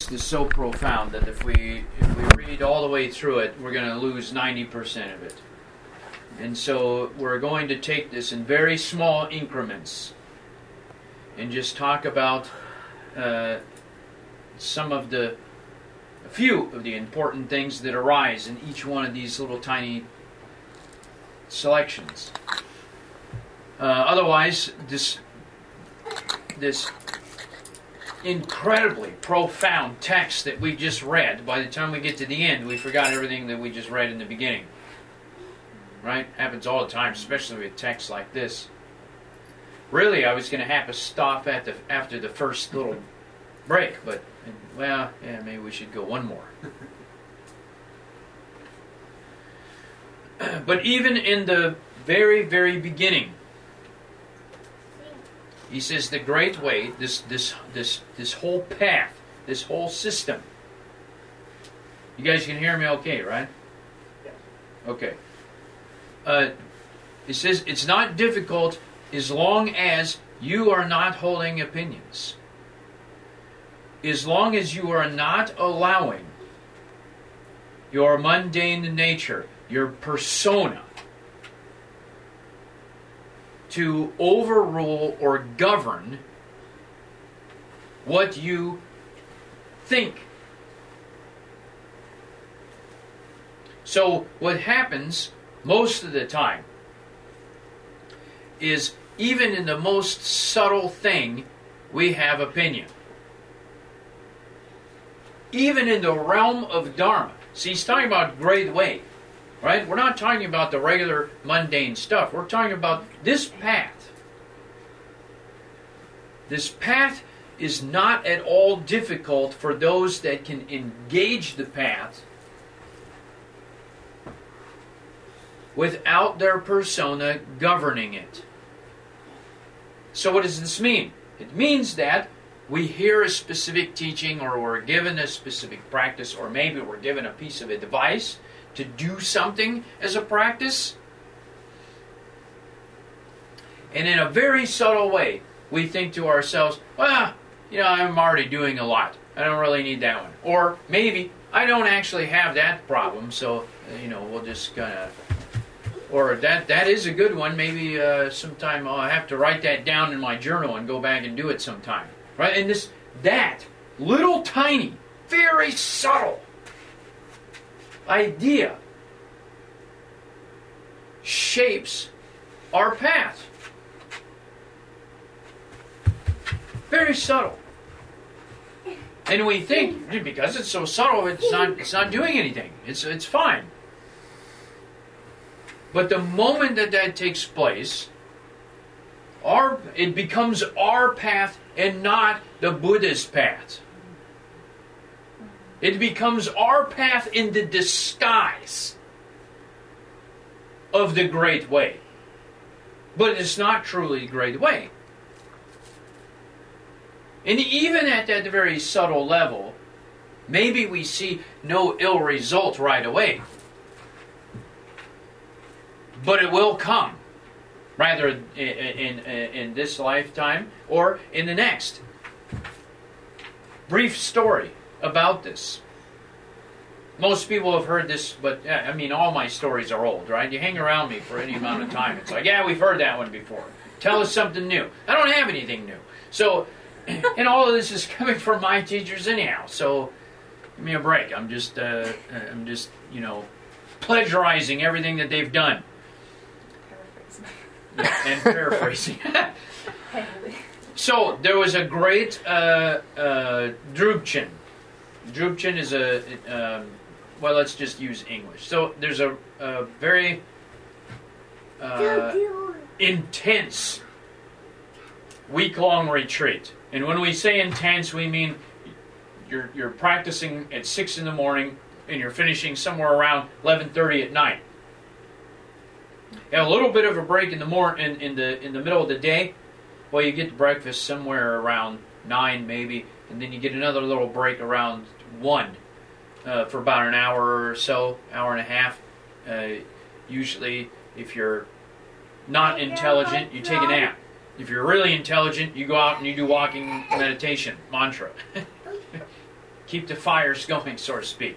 text is so profound that if we read all the way through it, we're going to lose 90% of it. And so we're going to take this in very small increments and just talk about a few of the important things that arise in each one of these little tiny selections. Otherwise, this incredibly profound text that we just read, by the time we get to the end, we forgot everything that we just read in the beginning. Right? Happens all the time, especially with texts like this. Really, I was going to have to stop after the first little break, but, well, yeah, maybe we should go one more. But even in the very, very beginning, he says the great way, this whole path, this whole system. You guys can hear me okay, right? Yes. Okay. It says it's not difficult as long as you are not holding opinions. As long as you are not allowing your mundane nature, your persona, to overrule or govern what you think. So what happens most of the time is even in the most subtle thing, we have opinion. Even in the realm of Dharma. See, he's talking about great way. Right? We're not talking about the regular mundane stuff. We're talking about this path. This path is not at all difficult for those that can engage the path without their persona governing it. So what does this mean? It means that we hear a specific teaching, or we're given a specific practice, or maybe we're given a piece of advice to do something as a practice. And in a very subtle way, we think to ourselves, well, I'm already doing a lot. I don't really need that one. Or maybe I don't actually have that problem, so, we'll just kind of... Or that is a good one. Maybe sometime I'll have to write that down in my journal and go back and do it sometime. Right? And that little tiny, very subtle idea shapes our path. Very subtle. And we think, because it's so subtle, it's not doing anything. It's fine. But the moment that takes place, it becomes our path and not the Buddha's path. It becomes our path in the disguise of the Great Way. But it's not truly the Great Way. And even at that very subtle level, maybe we see no ill result right away. But it will come, rather in this lifetime or in the next. Brief story about this. Most people have heard this, but all my stories are old, right? You hang around me for any amount of time, it's like, yeah, we've heard that one before. Tell us something new. I don't have anything new. So, and all of this is coming from my teachers anyhow. So, give me a break. I'm just plagiarizing everything that they've done. And paraphrasing. So there was a great Drupchen. Drupchen is let's just use English. So there's a very intense week-long retreat. And when we say intense, we mean you're practicing at 6 in the morning and you're finishing somewhere around 11:30 at night. And a little bit of a break in the middle of the day. Well, you get to breakfast somewhere around 9 maybe, and then you get another little break around 1 for about an hour or so, hour and a half. Usually, if you're not intelligent, you take a nap. If you're really intelligent, you go out and you do walking meditation, mantra. keep the fires going, so to speak.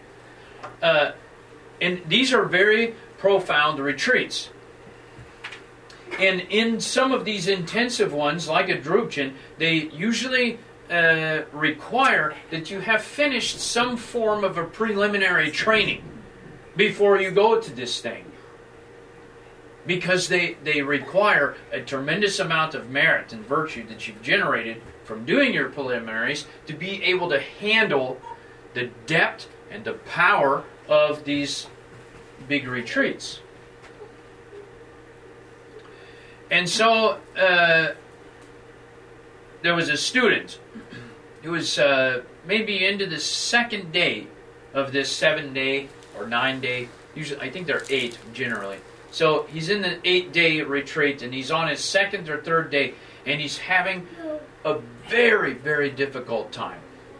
And these are very profound retreats. And in some of these intensive ones, like a Drupchen, they usually require that you have finished some form of a preliminary training before you go to this thing. Because they require a tremendous amount of merit and virtue that you've generated from doing your preliminaries to be able to handle the depth and the power of these big retreats. And so there was a student who was maybe into the second day of this 7-day or 9-day, usually I think they're 8 generally. So he's in the 8-day retreat and he's on his second or third day and he's having a very, very difficult time.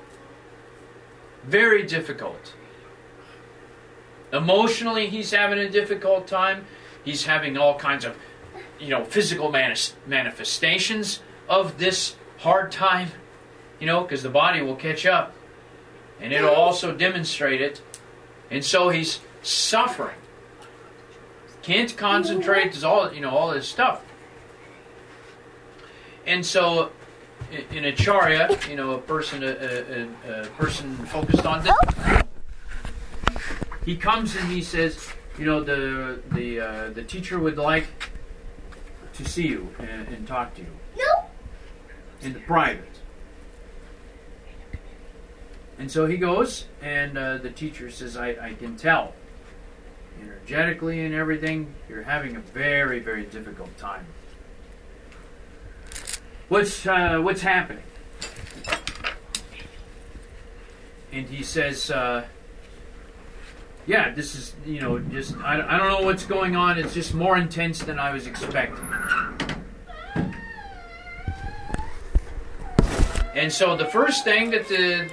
Very difficult. Emotionally, he's having a difficult time. He's having all kinds of, physical manifestations of this hard time, because the body will catch up. And it'll also demonstrate it. And so he's suffering. Can't concentrate, there's all this stuff. And so, in Acharya, a person focused on this, he comes and he says, the teacher would like to see you and talk to you. No. In the private. And so he goes, and the teacher says, I can tell, energetically and everything, you're having a very, very difficult time. What's happening? And he says, yeah, this is, just, I don't know what's going on. It's just more intense than I was expecting. And so the first thing that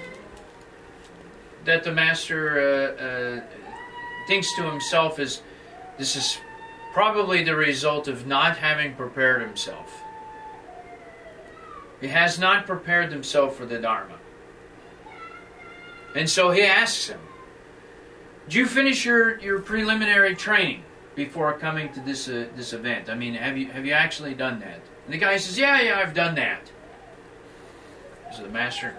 the master thinks to himself is, this is probably the result of not having prepared himself. He has not prepared himself for the Dharma. And so he asks him, did you finish your preliminary training before coming to this event? I mean, have you actually done that? And the guy says, yeah, I've done that. So the master,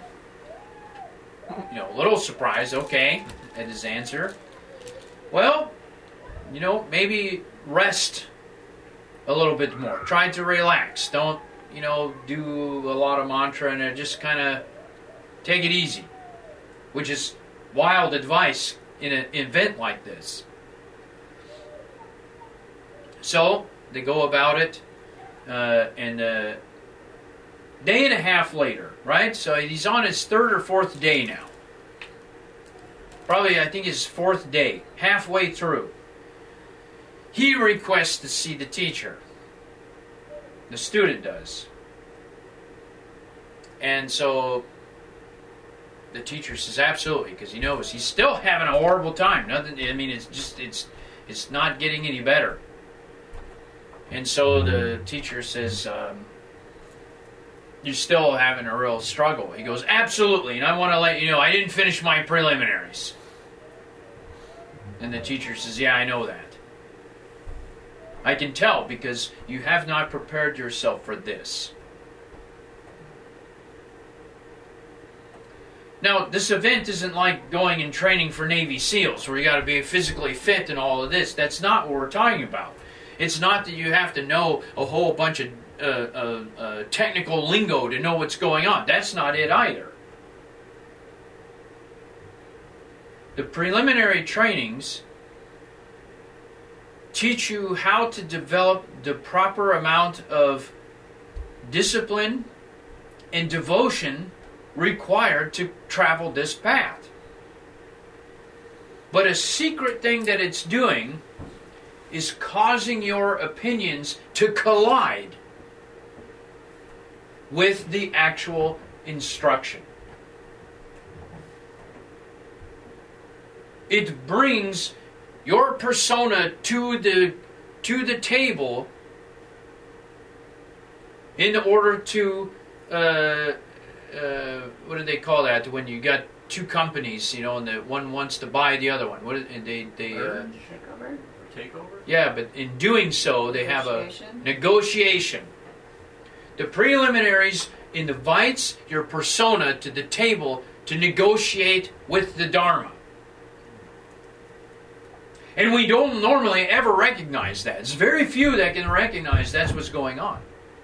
a little surprised, okay, at his answer. Well, maybe rest a little bit more. Try to relax. Don't, do a lot of mantra and just kind of take it easy, which is wild advice in an event like this. So they go about it, and a day and a half later, right? So he's on his third or fourth day now. Probably, I think, his fourth day, halfway through. He requests to see the teacher. The student does. And so the teacher says absolutely, because he knows he's still having a horrible time. It's not getting any better. And so the teacher says, you're still having a real struggle. He goes, absolutely, and I want to let you know I didn't finish my preliminaries. And the teacher says, yeah, I know that. I can tell because you have not prepared yourself for this. Now, this event isn't like going and training for Navy SEALs where you got to be physically fit and all of this. That's not what we're talking about. It's not that you have to know a whole bunch of technical lingo to know what's going on. That's not it either. The preliminary trainings teach you how to develop the proper amount of discipline and devotion required to travel this path. But a secret thing that it's doing is causing your opinions to collide with the actual instruction. It brings your persona to the table in order to what do they call that when you got two companies, and the one wants to buy the other one. Takeover? Yeah, but in doing so, they have a negotiation. The preliminaries invites your persona to the table to negotiate with the Dharma. And we don't normally ever recognize that. It's very few that can recognize that's what's going on.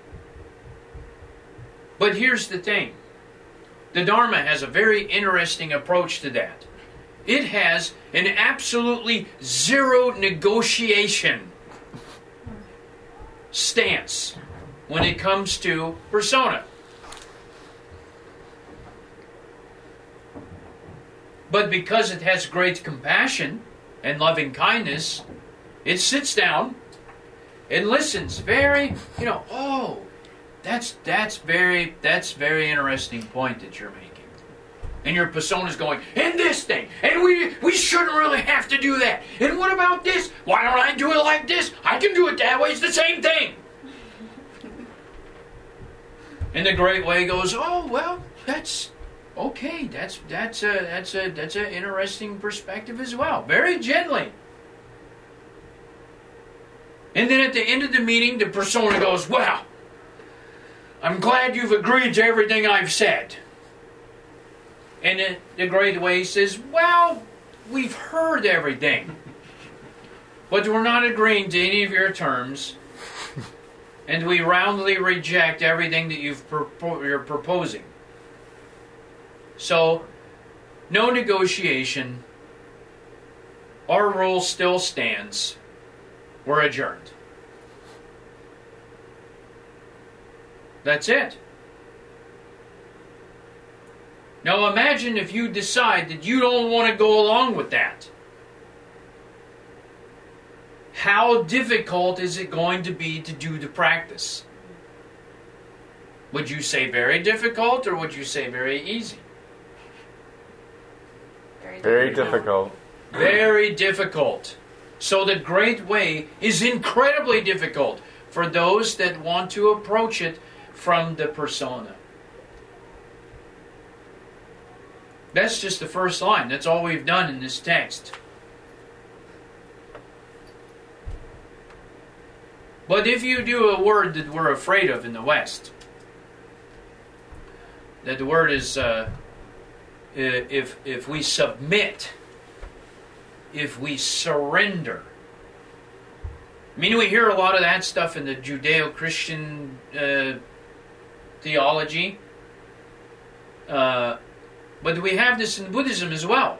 But here's the thing. The Dharma has a very interesting approach to that. It has an absolutely zero negotiation stance when it comes to persona. But because it has great compassion and loving kindness, it sits down and listens very, that's very interesting point that you're making. And your persona's going, and this thing, and we shouldn't really have to do that. And what about this? Why don't I do it like this? I can do it that way. It's the same thing. And the Great Way goes, oh well, that's okay. That's an interesting perspective as well. Very gently. And then at the end of the meeting, the persona goes, well, I'm glad you've agreed to everything I've said. And the Great Way says, well, we've heard everything. But we're not agreeing to any of your terms. And we roundly reject everything that you're proposing. So, no negotiation. Our rule still stands. We're adjourned. That's it. Now imagine if you decide that you don't want to go along with that. How difficult is it going to be to do the practice? Would you say very difficult, or would you say very easy? Very difficult. Very difficult. So the Great Way is incredibly difficult for those that want to approach it from the persona. That's just the first line. That's all we've done in this text. But if you do a word that we're afraid of in the West, that the word is if we submit, if we surrender. I mean, we hear a lot of that stuff in the Judeo-Christian theology. But we have this in Buddhism as well.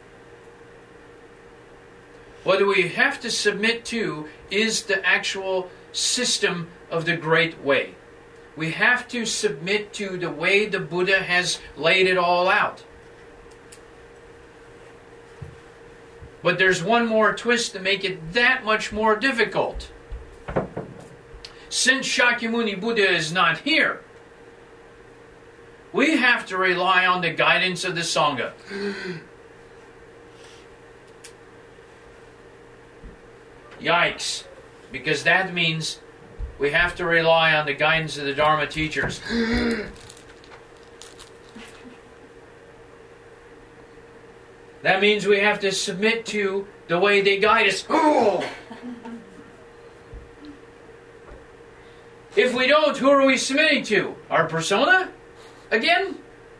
What we have to submit to is the actual system of the Great Way. We have to submit to the way the Buddha has laid it all out. But there's one more twist to make it that much more difficult. Since Shakyamuni Buddha is not here, we have to rely on the guidance of the Sangha. Yikes. Because that means we have to rely on the guidance of the Dharma teachers. That means we have to submit to the way they guide us. If we don't, who are we submitting to? Our persona? Again?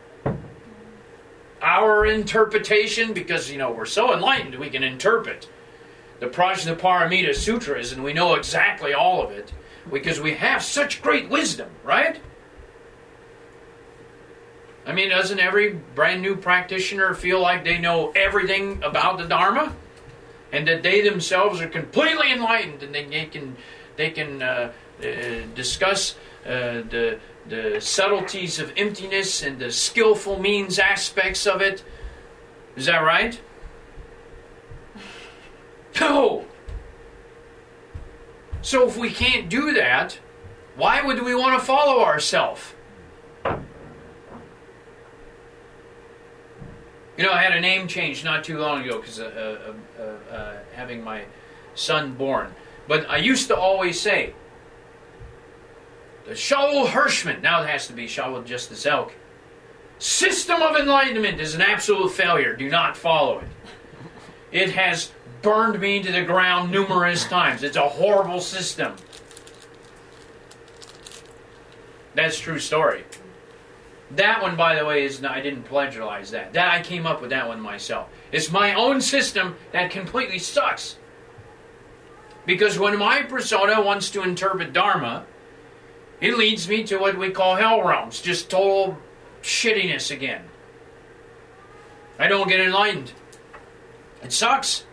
Our interpretation, because, we're so enlightened, we can interpret the Prajnaparamita Sutras, and we know exactly all of it, because we have such great wisdom, right? I mean, doesn't every brand new practitioner feel like they know everything about the Dharma? And that they themselves are completely enlightened, and they can discuss the subtleties of emptiness and the skillful means aspects of it. Is that right? No! So if we can't do that, why would we want to follow ourselves? I had a name change not too long ago because having my son born. But I used to always say, the Shaul Hirschman, now it has to be Shaul Justice Elk, system of enlightenment is an absolute failure. Do not follow it. It has burned me to the ground numerous times. It's a horrible system. That's a true story. That one, by the way, I didn't plagiarize that. I came up with that one myself. It's my own system that completely sucks. Because when my persona wants to interpret Dharma, it leads me to what we call hell realms. Just total shittiness again. I don't get enlightened. It sucks.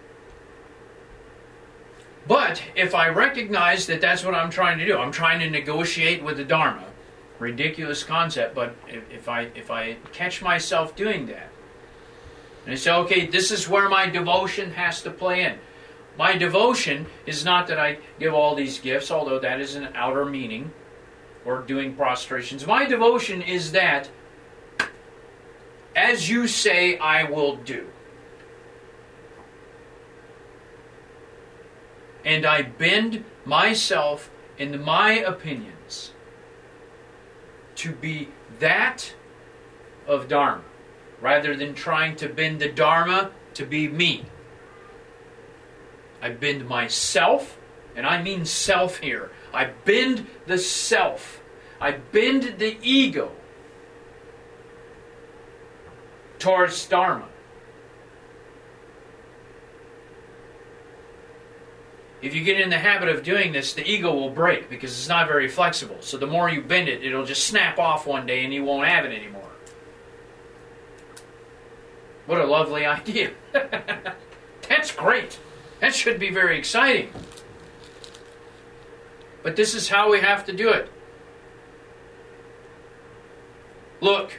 But if I recognize that that's what I'm trying to do, I'm trying to negotiate with the Dharma. Ridiculous concept, but if I catch myself doing that, and I say, okay, this is where my devotion has to play in. My devotion is not that I give all these gifts, although that is an outer meaning, or doing prostrations. My devotion is that, as you say, I will do. And I bend myself and my opinions to be that of Dharma, rather than trying to bend the Dharma to be me. I bend myself, and I mean self here. I bend the self. I bend the ego towards Dharma. If you get in the habit of doing this, the ego will break because it's not very flexible. So the more you bend it, it'll just snap off one day and you won't have it anymore. What a lovely idea. That's great. That should be very exciting. But this is how we have to do it. Look,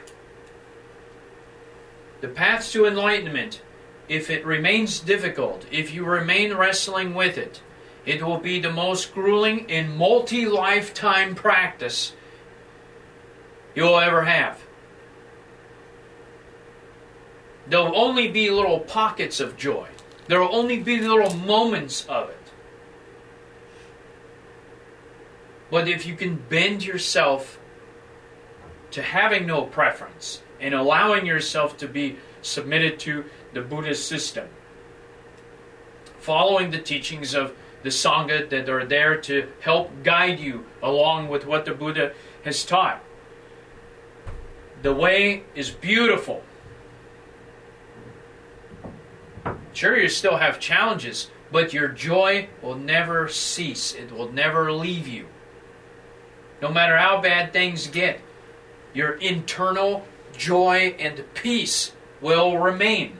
the path to enlightenment, if it remains difficult, if you remain wrestling with it, it will be the most grueling and multi-lifetime practice you'll ever have. There'll only be little pockets of joy. There will only be little moments of it. But if you can bend yourself to having no preference and allowing yourself to be submitted to the Buddhist system, following the teachings of the Sangha that are there to help guide you along with what the Buddha has taught. The way is beautiful. Sure, you still have challenges, but your joy will never cease. It will never leave you. No matter how bad things get, your internal joy and peace will remain.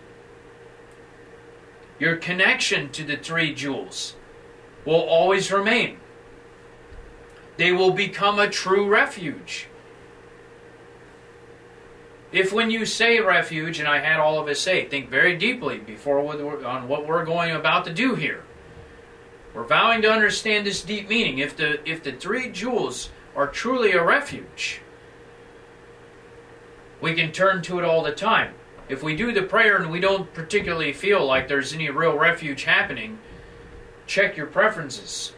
Your connection to the three jewels will always remain. They will become a true refuge. If when you say refuge, and I had all of us say, think very deeply before on what we're going about to do here. We're vowing to understand this deep meaning. If the three jewels are truly a refuge, we can turn to it all the time. If we do the prayer and we don't particularly feel like there's any real refuge happening, check your preferences.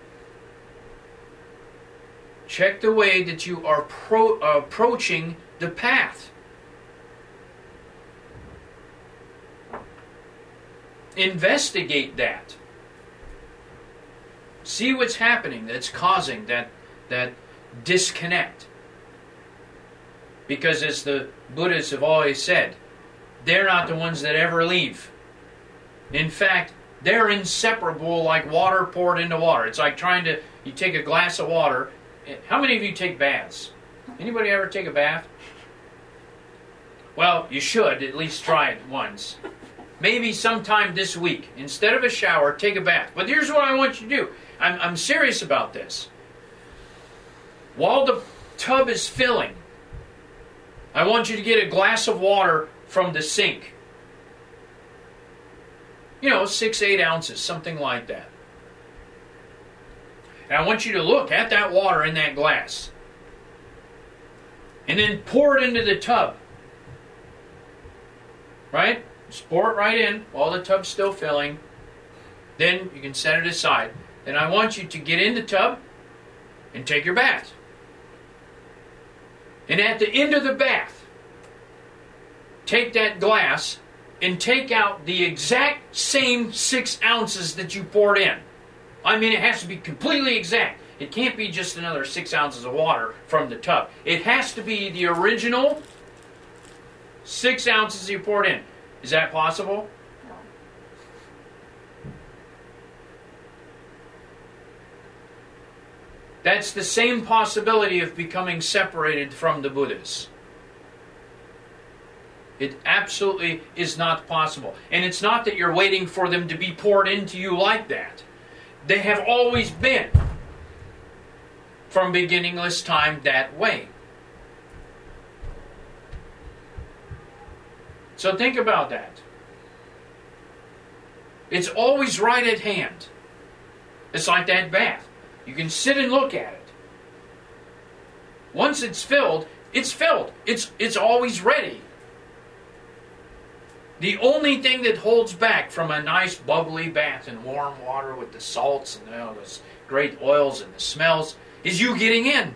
Check the way that you are approaching the path. Investigate that. See what's happening that's causing that disconnect. Because as the Buddhists have always said, they're not the ones that ever leave. In fact, they're inseparable like water poured into water. It's like you take a glass of water. How many of you take baths? Anybody ever take a bath? Well, you should at least try it once. Maybe sometime this week. Instead of a shower, take a bath. But here's what I want you to do. I'm serious about this. While the tub is filling, I want you to get a glass of water from the sink. 6-8 ounces, something like that. And I want you to look at that water in that glass. And then pour it into the tub. Right? Just pour it right in while the tub's still filling. Then you can set it aside. Then I want you to get in the tub and take your bath. And at the end of the bath, take that glass and take out the exact same 6 ounces that you poured in. I mean, it has to be completely exact. It can't be just another 6 ounces of water from the tub. It has to be the original 6 ounces you poured in. Is that possible? No. That's the same possibility of becoming separated from the Buddhas. It absolutely is not possible. And it's not that you're waiting for them to be poured into you like that. They have always been, from beginningless time, that way. So think about that. It's always right at hand. It's like that bath. You can sit and look at it. Once it's filled, it's filled. It's always ready. The only thing that holds back from a nice bubbly bath in warm water with the salts and those great oils and the smells is you getting in.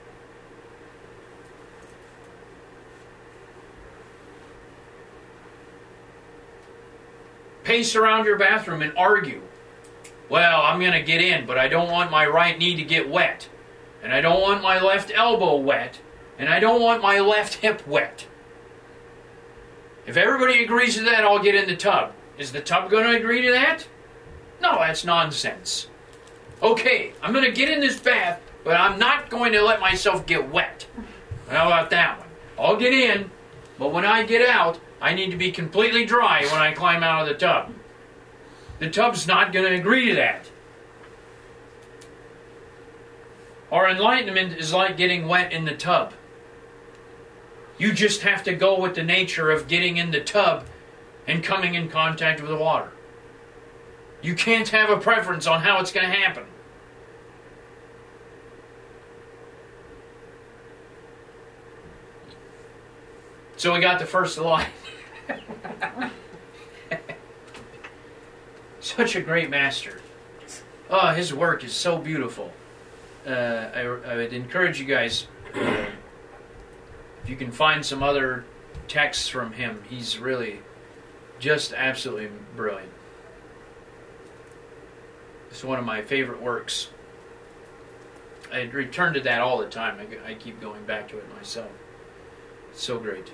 Pace around your bathroom and argue. Well, I'm going to get in, but I don't want my right knee to get wet. And I don't want my left elbow wet. And I don't want my left hip wet. If everybody agrees to that, I'll get in the tub. Is the tub going to agree to that? No, that's nonsense. Okay, I'm going to get in this bath, but I'm not going to let myself get wet. How about that one? I'll get in, but when I get out, I need to be completely dry when I climb out of the tub. The tub's not going to agree to that. Our enlightenment is like getting wet in the tub. You just have to go with the nature of getting in the tub and coming in contact with the water. You can't have a preference on how it's going to happen. So we got the first line. Such a great master. Oh, his work is so beautiful. I would encourage you guys, if you can find some other texts from him, he's really just absolutely brilliant. It's one of my favorite works. I return to that all the time. I keep going back to it myself. It's so great.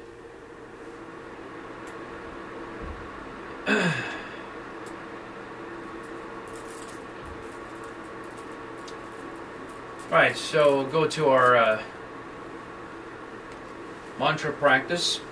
Right, so we'll go to our mantra practice.